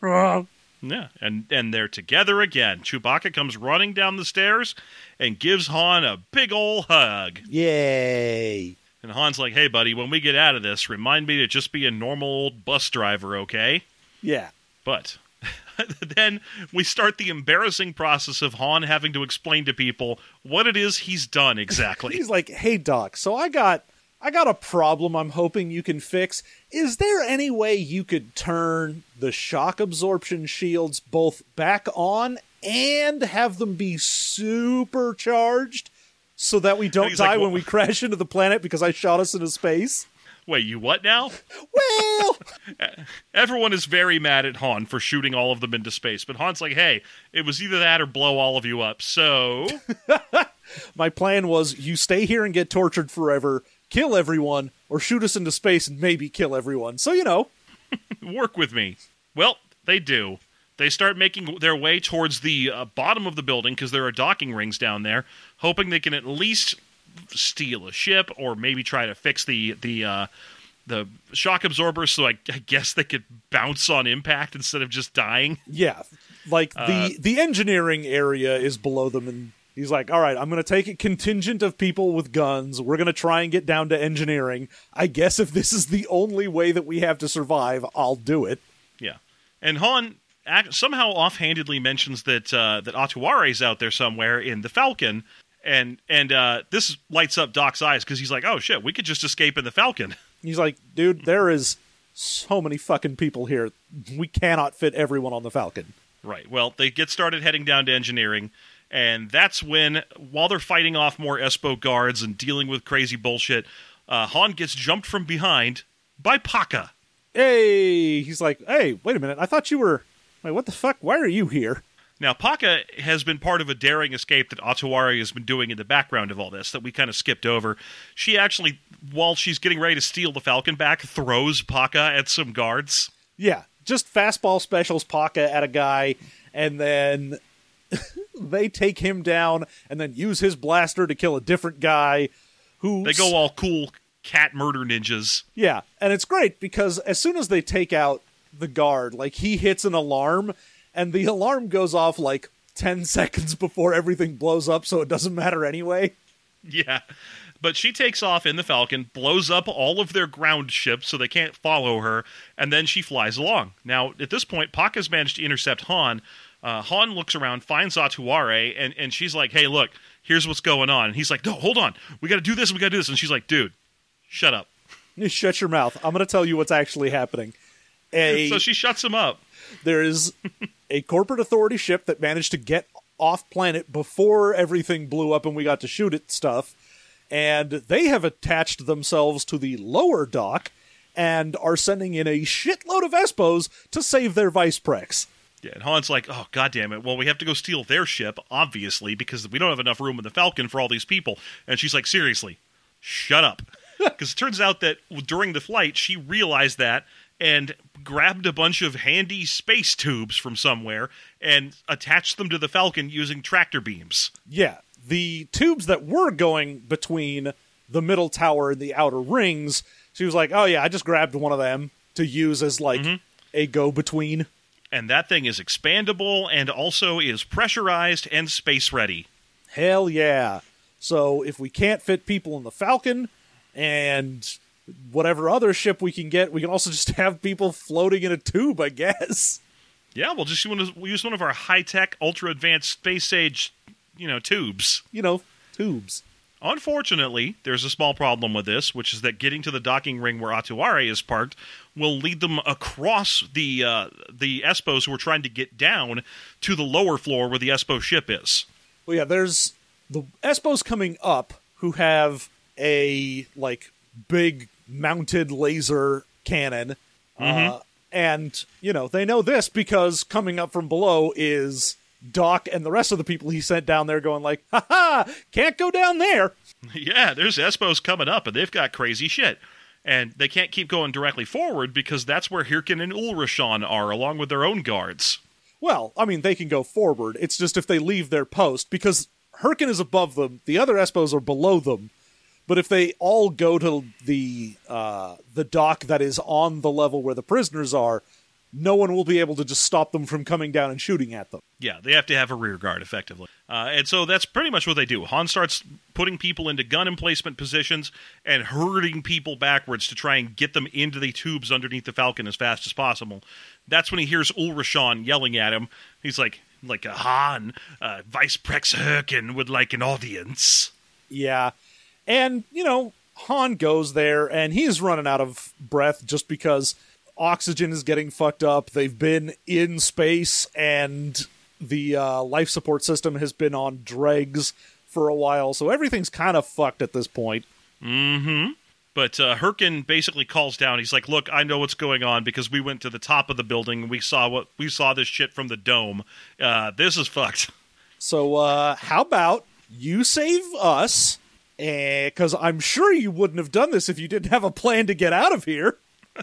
Yeah, and they're together again. Chewbacca comes running down the stairs and gives Han a big ol' hug. Yay. And Han's like, hey, buddy, when we get out of this, remind me to just be a normal old bus driver, okay? Yeah. But then we start the embarrassing process of Han having to explain to people what it is he's done exactly. He's like, hey, Doc, so I got a problem I'm hoping you can fix. Is there any way you could turn the shock absorption shields both back on and have them be supercharged so that we don't die when we crash into the planet because I shot us into space? Wait, you what now? Well, everyone is very mad at Han for shooting all of them into space, but Han's like, hey, it was either that or blow all of you up, so... My plan was you stay here and get tortured forever, kill everyone, or shoot us into space and maybe kill everyone. So, Work with me. Well, they do. They start making their way towards the bottom of the building because there are docking rings down there, hoping they can at least steal a ship or maybe try to fix the shock absorbers so I guess they could bounce on impact instead of just dying. Yeah, the engineering area is below them, and he's like, all right, I'm going to take a contingent of people with guns. We're going to try and get down to engineering. I guess if this is the only way that we have to survive, I'll do it. Yeah. And Han somehow offhandedly mentions that Atuare's out there somewhere in the Falcon, and this lights up Doc's eyes because he's like, oh shit, we could just escape in the Falcon. He's like, dude, there is so many fucking people here. We cannot fit everyone on the Falcon. Right. Well, they get started heading down to engineering, and that's when, while they're fighting off more Espo guards and dealing with crazy bullshit, Han gets jumped from behind by Paka. Hey! He's like, hey, wait a minute, I thought you were... Wait, what the fuck? Why are you here? Now, Paka has been part of a daring escape that Atuare has been doing in the background of all this that we kind of skipped over. She actually, while she's getting ready to steal the Falcon back, throws Paka at some guards. Yeah, just fastball specials Paka at a guy, and then they take him down and then use his blaster to kill a different guy who... They go all cool cat murder ninjas. Yeah, and it's great because as soon as they take out the guard, he hits an alarm, and the alarm goes off 10 seconds before everything blows up, so it doesn't matter anyway. Yeah. But she takes off in the Falcon, blows up all of their ground ships so they can't follow her, and then she flies along. Now, at this point, Pak has managed to intercept Han. Han looks around, finds Atuare, and she's like, hey, look, here's what's going on. And he's like, no, hold on. We got to do this, we got to do this. And she's like, dude, shut up. You shut your mouth. I'm going to tell you what's actually happening. So she shuts him up. There is a corporate authority ship that managed to get off planet before everything blew up and we got to shoot at stuff. And they have attached themselves to the lower dock and are sending in a shitload of Espos to save their Vice Prex. Yeah, and Han's like, oh, goddammit, well, we have to go steal their ship, obviously, because we don't have enough room in the Falcon for all these people. And she's like, seriously, shut up. Because it turns out that during the flight, she realized that and grabbed a bunch of handy space tubes from somewhere and attached them to the Falcon using tractor beams. Yeah, the tubes that were going between the middle tower and the outer rings, she was like, oh yeah, I just grabbed one of them to use as like a go-between. And that thing is expandable and also is pressurized and space ready. Hell yeah. So if we can't fit people in the Falcon and whatever other ship we can get, we can also just have people floating in a tube, I guess. Yeah, we'll just use one of our high-tech, ultra-advanced space-age, tubes. Tubes. Unfortunately, there's a small problem with this, which is that getting to the docking ring where Atuare is parked will lead them across the Espos who are trying to get down to the lower floor where the Espo ship is. Well, yeah, there's the Espos coming up who have a, big mounted laser cannon. And, they know this because coming up from below is Doc and the rest of the people he sent down there going like, ha-ha, can't go down there. Yeah, there's Espos coming up, and they've got crazy shit. And they can't keep going directly forward because that's where Hirkin and Ulrashan are, along with their own guards. Well, I mean, they can go forward. It's just if they leave their post, because Hirkin is above them, the other Espos are below them. But if they all go to the dock that is on the level where the prisoners are, no one will be able to just stop them from coming down and shooting at them. Yeah, they have to have a rear guard, effectively. And so that's pretty much what they do. Han starts putting people into gun emplacement positions and herding people backwards to try and get them into the tubes underneath the Falcon as fast as possible. That's when he hears Ulrashan yelling at him. He's like Han, Vice Prex Hirkin would like an audience. Yeah. And, Han goes there, and he's running out of breath just because oxygen is getting fucked up. They've been in space, and the life support system has been on dregs for a while, so everything's kind of fucked at this point. Mm-hmm. But Hirkin basically calls down. He's like, look, I know what's going on because we went to the top of the building, and we saw this shit from the dome. This is fucked. So, how about you save us? Because I'm sure you wouldn't have done this if you didn't have a plan to get out of here.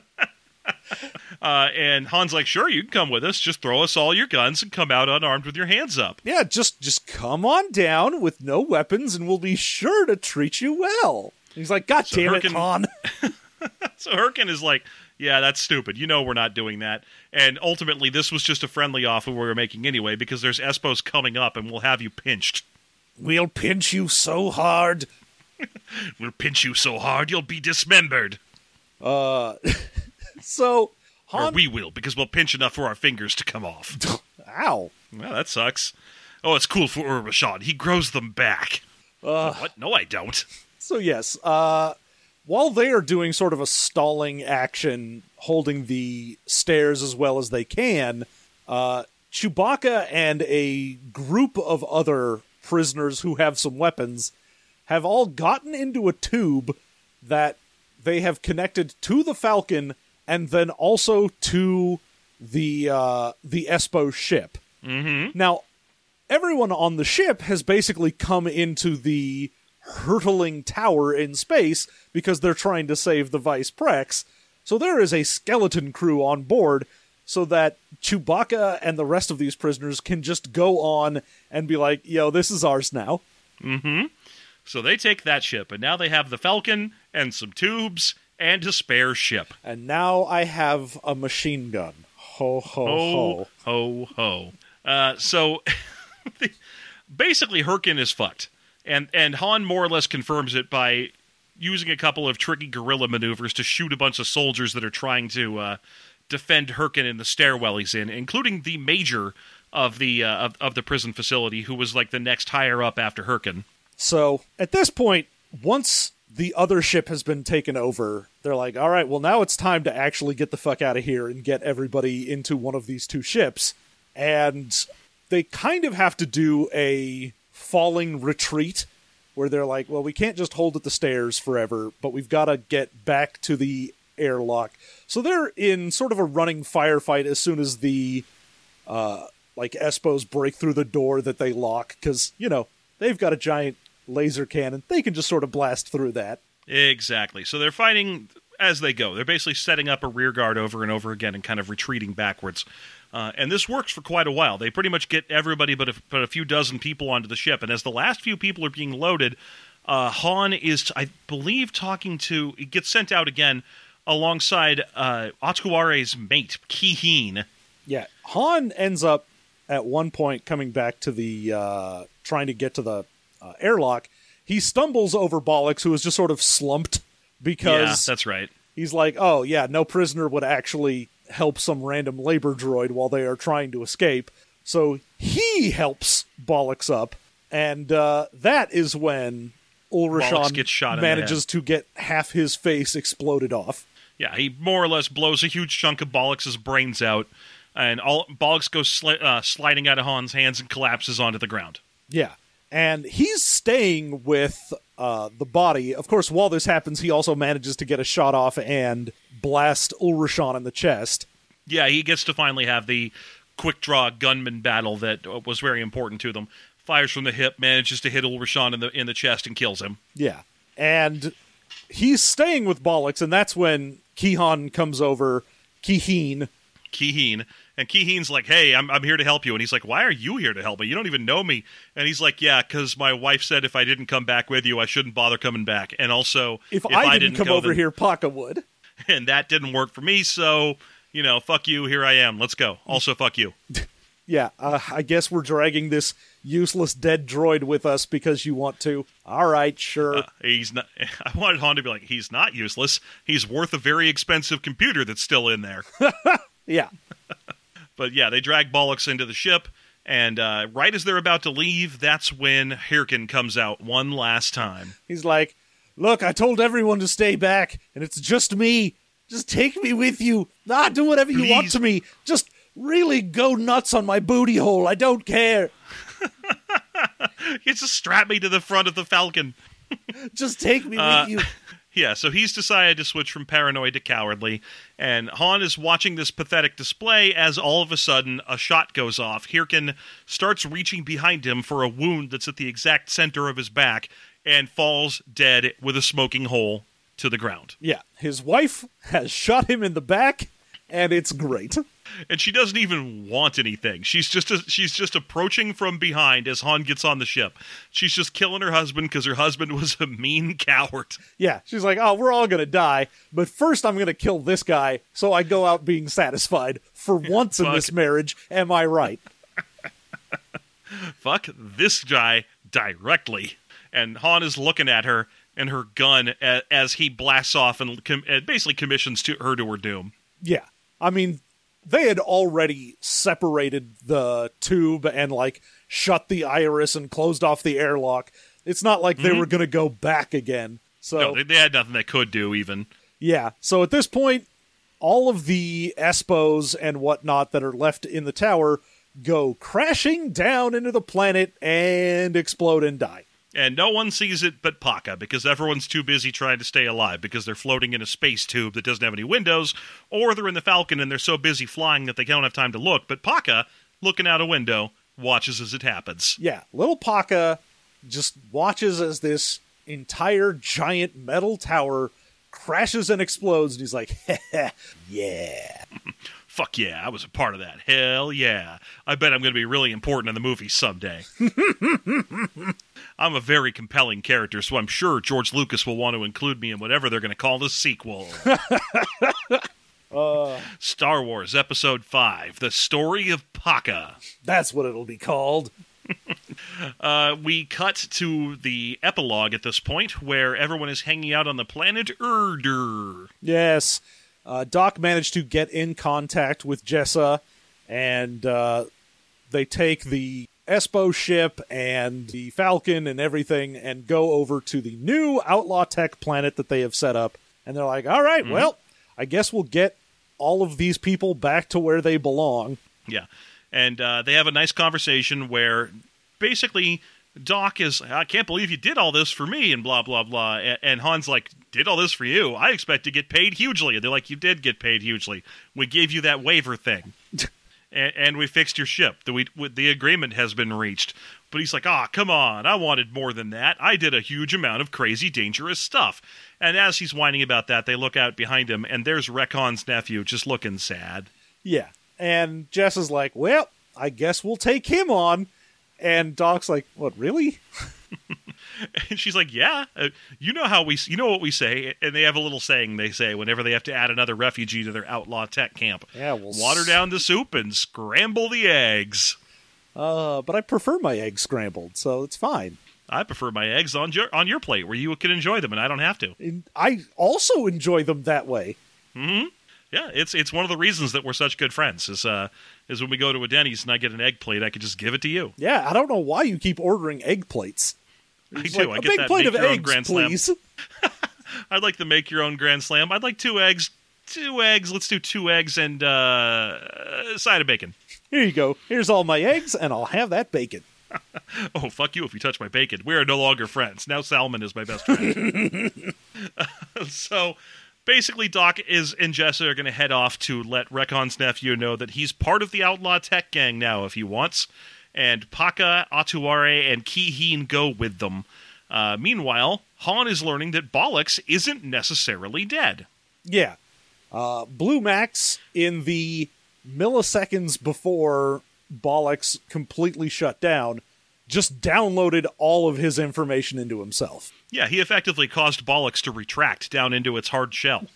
And Han's like, sure, you can come with us. Just throw us all your guns and come out unarmed with your hands up. Yeah, just come on down with no weapons and we'll be sure to treat you well. He's like, God damn it, Han. So Hirkin is like, yeah, that's stupid. We're not doing that. And ultimately, this was just a friendly offer we were making anyway because there's Espos coming up and we'll have you pinched. We'll pinch you so hard. We'll pinch you so hard you'll be dismembered. So Han... Or we will, because we'll pinch enough for our fingers to come off. Ow. Well, that sucks. Oh, it's cool for Urmashad. He grows them back. What? No, I don't. So yes, while they are doing sort of a stalling action, holding the stairs as well as they can, Chewbacca and a group of other prisoners who have some weapons have all gotten into a tube that they have connected to the Falcon and then also to the Espo ship. Mm-hmm. Now, everyone on the ship has basically come into the hurtling tower in space because they're trying to save the Vice Prex. So there is a skeleton crew on board so that Chewbacca and the rest of these prisoners can just go on and be like, yo, this is ours now. Mm-hmm. So they take that ship, and now they have the Falcon and some tubes and a spare ship. And now I have a machine gun. Ho, ho, ho. Ho, ho, ho. So Basically, Hyrkin is fucked. And Han more or less confirms it by using a couple of tricky guerrilla maneuvers to shoot a bunch of soldiers that are trying to defend Hyrkin in the stairwell he's in, including the major of the prison facility, who was like the next higher up after Hyrkin. So, at this point, once the other ship has been taken over, they're like, all right, well, now it's time to actually get the fuck out of here and get everybody into one of these two ships. And they kind of have to do a falling retreat where they're like, well, we can't just hold at the stairs forever, but we've got to get back to the airlock. So they're in sort of a running firefight as soon as the Espos break through the door that they lock, because, they've got a giant laser cannon. They can just sort of blast through that. Exactly. So they're fighting as they go. They're basically setting up a rear guard over and over again and kind of retreating backwards. And this works for quite a while. They pretty much get everybody but a few dozen people onto the ship. And as the last few people are being loaded, Han is, I believe, he gets sent out again alongside Atuare's mate, Ki-Heen. Yeah, Han ends up at one point coming back to the, trying to get to the airlock. He stumbles over Bollocks, who is just sort of slumped because... Yeah, that's right. He's like, oh, yeah, no prisoner would actually help some random labor droid while they are trying to escape. So he helps Bollocks up, and that is when Ulrashan manages to get half his face exploded off. Yeah, he more or less blows a huge chunk of Bollocks' brains out, and Bollocks goes sliding out of Han's hands and collapses onto the ground. Yeah, and he's staying with the body. Of course, while this happens, he also manages to get a shot off and blast Ulrashan in the chest. Yeah, he gets to finally have the quick-draw gunman battle that was very important to them. Fires from the hip, manages to hit Ulrashan in the chest and kills him. Yeah, and he's staying with Bollocks, and that's when Ki-Han comes over, Ki-Heen. And Ki-Heen's like, hey, I'm here to help you. And he's like, why are you here to help me? You don't even know me. And he's like, yeah, because my wife said if I didn't come back with you, I shouldn't bother coming back. And also, if I didn't come over here, Paka would. And that didn't work for me, so, fuck you, here I am. Let's go. Also, fuck you. Yeah, I guess we're dragging this useless dead droid with us because you want to. All right, sure. He's not. I wanted Han to be like, he's not useless. He's worth a very expensive computer that's still in there. Yeah. But yeah, they drag Bollocks into the ship, and right as they're about to leave, that's when Hyrkin comes out one last time. He's like, look, I told everyone to stay back, and it's just me. Just take me with you. Do whatever you want to me. Just really go nuts on my booty hole. I don't care. You just strap me to the front of the Falcon. Just take me with you. Yeah, so he's decided to switch from paranoid to cowardly, and Han is watching this pathetic display as all of a sudden a shot goes off. Hyrkin starts reaching behind him for a wound that's at the exact center of his back and falls dead with a smoking hole to the ground. Yeah, his wife has shot him in the back, and it's great. And she doesn't even want anything. She's just approaching from behind as Han gets on the ship. She's just killing her husband because her husband was a mean coward. Yeah, she's like, oh, we're all going to die, but first I'm going to kill this guy so I go out being satisfied. For once in this marriage, am I right? Fuck this guy directly. And Han is looking at her and her gun as he blasts off and basically commissions her to her doom. Yeah, I mean, they had already separated the tube and, shut the iris and closed off the airlock. It's not like they were going to go back again. So no, they had nothing they could do, even. Yeah, so at this point, all of the Espos and whatnot that are left in the tower go crashing down into the planet and explode and die. And no one sees it but Paka, because everyone's too busy trying to stay alive, because they're floating in a space tube that doesn't have any windows, or they're in the Falcon and they're so busy flying that they don't have time to look. But Paka, looking out a window, watches as it happens. Yeah, little Paka just watches as this entire giant metal tower crashes and explodes, and he's like, yeah. Fuck yeah, I was a part of that. Hell yeah. I bet I'm going to be really important in the movie someday. I'm a very compelling character, so I'm sure George Lucas will want to include me in whatever they're going to call the sequel. Star Wars Episode 5, The Story of Paka. That's what it'll be called. We cut to the epilogue at this point, where everyone is hanging out on the planet Erder. Yes. Doc managed to get in contact with Jessa, and they take the Espo ship and the Falcon and everything and go over to the new Outlaw Tech planet that they have set up. And they're like, all right, well, I guess we'll get all of these people back to where they belong. Yeah. And they have a nice conversation where basically Doc is, I can't believe you did all this for me, and blah, blah, blah. And Han's like, did all this for you? I expect to get paid hugely. And they're like, you did get paid hugely. We gave you that waiver thing. and we fixed your ship. The agreement has been reached. But he's like, come on. I wanted more than that. I did a huge amount of crazy, dangerous stuff. And as he's whining about that, they look out behind him, and there's Rekon's nephew just looking sad. Yeah. And Jess is like, well, I guess we'll take him on. And Doc's like, what, really? And she's like, yeah, you know what we say. And they have a little saying they say whenever they have to add another refugee to their outlaw tech camp. Yeah, we'll water down the soup and scramble the eggs. But I prefer my eggs scrambled, so it's fine. I prefer my eggs on your plate where you can enjoy them and I don't have to. And I also enjoy them that way. Mm-hmm. Yeah, it's one of the reasons that we're such good friends is when we go to a Denny's and I get an egg plate, I could just give it to you. Yeah, I don't know why you keep ordering egg plates. It's I do. Like, I a get big that plate of make-your-own eggs, Grand Slam. please. I'd like the make your own Grand Slam. I'd like 2 eggs. 2 eggs. Let's do 2 eggs and a side of bacon. Here you go. Here's all my eggs, and I'll have that bacon. Oh, fuck you if you touch my bacon. We are no longer friends. Now Salmon is my best friend. So, basically, Doc and Jessa are going to head off to let Rekon's nephew know that he's part of the Outlaw Tech gang now if he wants. And Paka, Atuare, and Kihin go with them. Meanwhile, Han is learning that Bollocks isn't necessarily dead. Yeah. Blue Max, in the milliseconds before Bollocks completely shut down, just downloaded all of his information into himself. Yeah, he effectively caused Bollocks to retract down into its hard shell.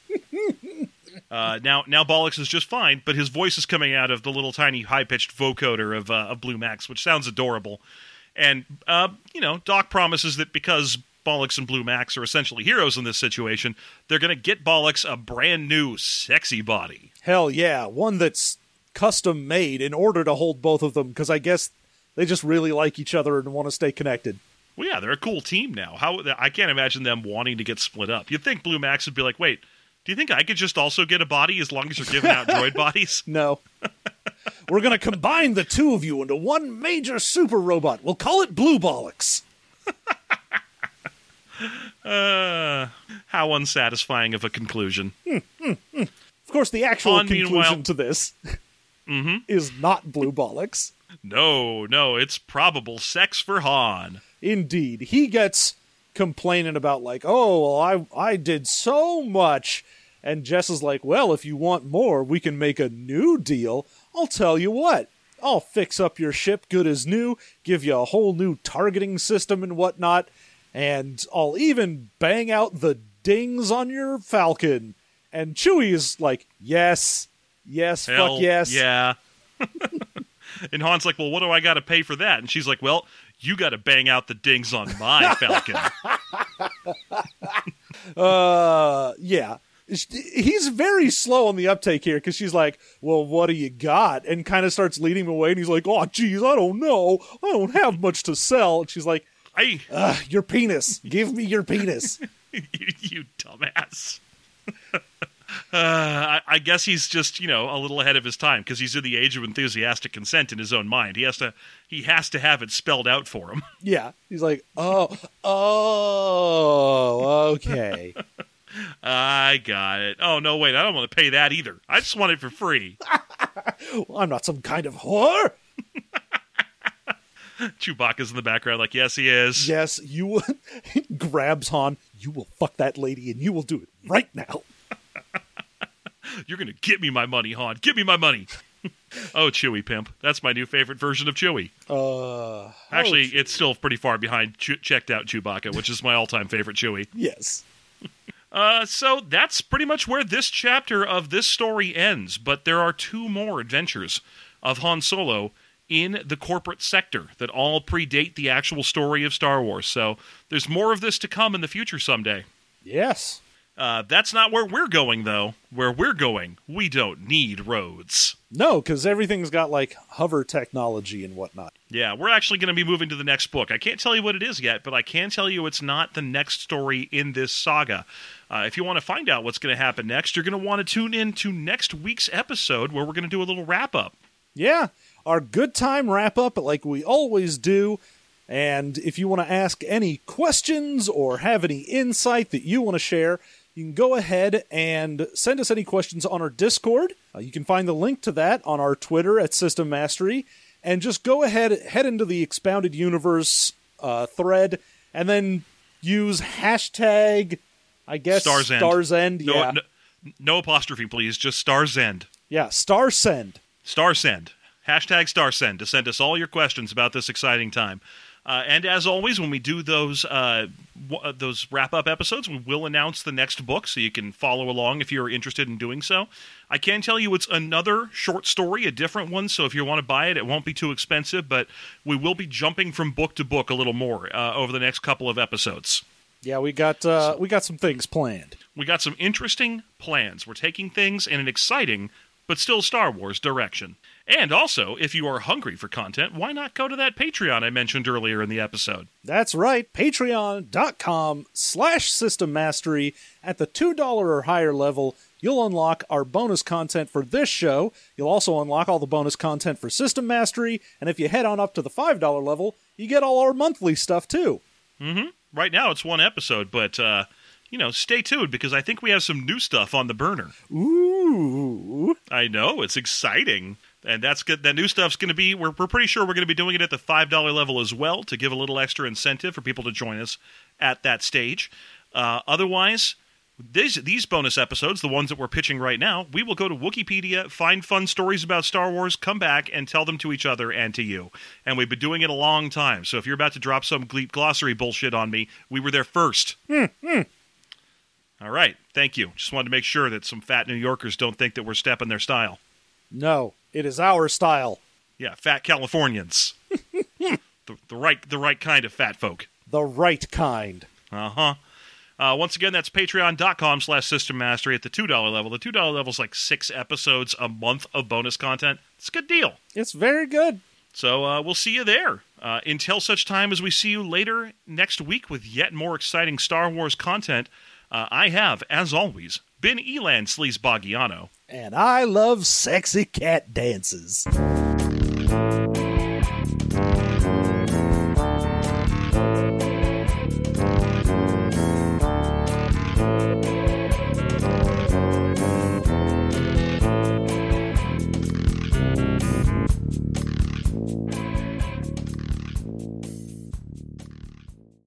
Now Bollocks is just fine, but his voice is coming out of the little tiny high-pitched vocoder of Blue Max, which sounds adorable. And, Doc promises that because Bollocks and Blue Max are essentially heroes in this situation, they're going to get Bollocks a brand new, sexy body. Hell yeah, one that's custom made in order to hold both of them, because I guess they just really like each other and want to stay connected. Well, yeah, they're a cool team now. I can't imagine them wanting to get split up. You'd think Blue Max would be like, wait, do you think I could just also get a body as long as you're giving out droid bodies? No. We're going to combine the two of you into one major super robot. We'll call it Blue Bollocks. How unsatisfying of a conclusion. Of course, the actual Han, conclusion meanwhile- to this is not Blue Bollocks. No, it's probable sex for Han. Indeed. He gets complaining about, like, oh, well, I did so much. And Jess is like, well, if you want more, we can make a new deal. I'll tell you what. I'll fix up your ship good as new, give you a whole new targeting system and whatnot, and I'll even bang out the dings on your Falcon. And Chewie is like, yes, Hell, fuck yes. Yeah. And Han's like, well, what do I got to pay for that? And she's like, well, you got to bang out the dings on my Falcon. Yeah. He's very slow on the uptake here because she's like, well, what do you got? And kind of starts leading him away. And he's like, oh, geez, I don't know. I don't have much to sell. And she's like, your penis. Give me your penis. you dumbass. I guess he's just, a little ahead of his time because he's in the age of enthusiastic consent in his own mind. He has to have it spelled out for him. Yeah. He's like, oh, okay. I got it. Oh, no, wait, I don't want to pay that either. I just want it for free. Well, I'm not some kind of whore. Chewbacca's in the background like, yes, he is. Yes, you will. Grabs Han. You will fuck that lady and you will do it right now. You're going to get me my money, Han. Give me my money. Oh, Chewie Pimp. That's my new favorite version of Chewie. Actually, it's still pretty far behind Checked Out Chewbacca, which is my all-time favorite Chewie. Yes. So that's pretty much where this chapter of this story ends, but there are 2 more adventures of Han Solo in the corporate sector that all predate the actual story of Star Wars. So there's more of this to come in the future someday. Yes. That's not where we're going, though. Where we're going, we don't need roads. No, because everything's got, like, hover technology and whatnot. Yeah, we're actually going to be moving to the next book. I can't tell you what it is yet, but I can tell you it's not the next story in this saga. If you want to find out what's going to happen next, you're going to want to tune in to next week's episode where we're going to do a little wrap-up. Yeah, our good time wrap-up like we always do. And if you want to ask any questions or have any insight that you want to share, you can go ahead and send us any questions on our Discord. You can find the link to that on our Twitter at System Mastery. And just go ahead, head into the Expounded Universe thread, and then use hashtag, I guess, Star's End. Star's End. Yeah. No apostrophe, please. Just Star's End. Yeah, Star Send. Star Send. Hashtag Star Send to send us all your questions about this exciting time. And as always, when we do those wrap-up episodes, we will announce the next book, so you can follow along if you're interested in doing so. I can tell you it's another short story, a different one, so if you want to buy it, it won't be too expensive, but we will be jumping from book to book a little more over the next couple of episodes. Yeah, we got some things planned. We got some interesting plans. We're taking things in an exciting but still Star Wars direction. And also, if you are hungry for content, why not go to that Patreon I mentioned earlier in the episode? That's right, patreon.com/System Mastery. At the $2 or higher level, you'll unlock our bonus content for this show. You'll also unlock all the bonus content for System Mastery, and if you head on up to the $5 level, you get all our monthly stuff too. Mm-hmm. Right now it's one episode, but stay tuned because I think we have some new stuff on the burner. Ooh. I know, it's exciting. And that's good. That new stuff's going to be, we're pretty sure we're going to be doing it at the $5 level as well to give a little extra incentive for people to join us at that stage. Otherwise, these bonus episodes, the ones that we're pitching right now, we will go to Wikipedia, find fun stories about Star Wars, come back, and tell them to each other and to you. And we've been doing it a long time, so if you're about to drop some Gleep glossary bullshit on me, we were there first. All right, thank you. Just wanted to make sure that some fat New Yorkers don't think that we're stepping their style. No, it is our style. Yeah, fat Californians. the right kind of fat folk. The right kind. Uh-huh. Once again, that's patreon.com/System Mastery at the $2 level. The $2 level is like 6 episodes a month of bonus content. It's a good deal. It's very good. So we'll see you there. Until such time as we see you later next week with yet more exciting Star Wars content, I have, as always, been Elan Sleaze Boggiano. And I love sexy cat dances.